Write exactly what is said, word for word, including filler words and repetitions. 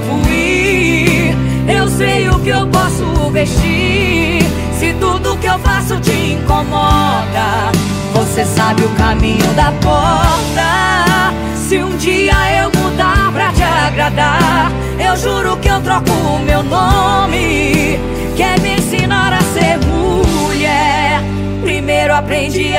devo ir. Eu sei o que eu posso vestir. Se tudo que eu faço te incomoda, você sabe o caminho da porta. Se um dia eu mudar pra te agradar, eu juro que eu troco o meu nome. Quer me ensinar a ser mulher? Primeiro aprendi